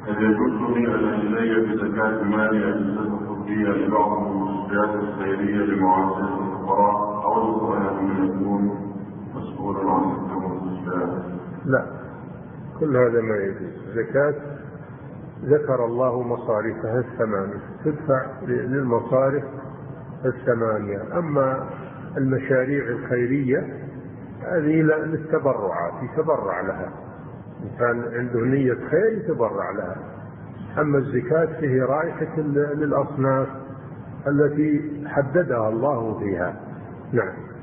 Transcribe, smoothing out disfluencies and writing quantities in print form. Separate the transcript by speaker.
Speaker 1: هل يجوز لي أن أشتري بزكاة مالي أجهزة طبية لبعض المستشفيات الخيرية لمعالجة الفقراء، أو أن يكون مسؤولا عن تلك المستشفيات؟
Speaker 2: لا، كل هذا ما يجوز. زكاة ذكر الله مصارفها الثمانية، تدفع للمصارف الثمانية. أما المشاريع الخيرية هذه للتبرعات، يتبرع لها، إن كان عنده نية خير يتبرع لها. أما الزكاة فهي رايحة للأصناف التي حددها الله فيها. نعم.